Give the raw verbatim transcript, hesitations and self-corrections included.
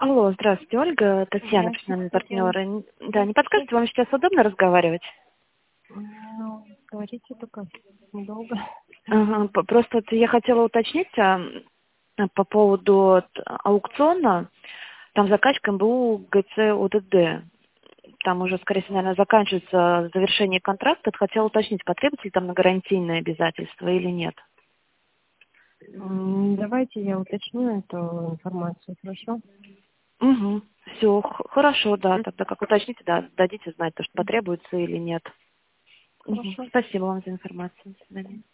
Алло, здравствуйте, Ольга, Татьяна, Здравствуйте, профессиональный Татьяна. партнер. Н- Да, не подскажете, вам сейчас удобно разговаривать? Ну, говорите только недолго. Ага, п- просто вот я хотела уточнить а, м, по поводу т- аукциона. Там заказчиком был ГЦ УДД. Там уже, скорее всего, наверное, заканчивается завершение контракта. Вот хотела уточнить, потребуется ли там на гарантийные обязательства или нет. М, Давайте я уточню эту информацию, хорошо? Угу. Все, хорошо, да. М, Тогда как уточните, да, дадите знать, то, что потребуется или нет. Мгм. Хорошо. Спасибо вам за информацию. До свидания.